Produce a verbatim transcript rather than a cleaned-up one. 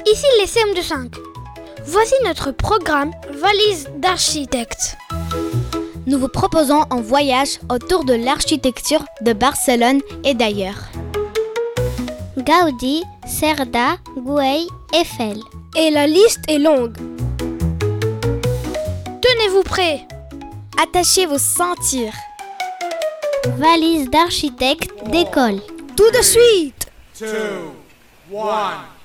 ici les C M deux cinq. Voici notre programme Valise d'architecte. Nous vous proposons un voyage autour de l'architecture de Barcelone et d'ailleurs. Gaudi, Cerda, Güell, Eiffel. Et la liste est longue. Tenez-vous prêts. Attachez vos ceintures. Valise d'architecte d'école. Tout de suite. two, one.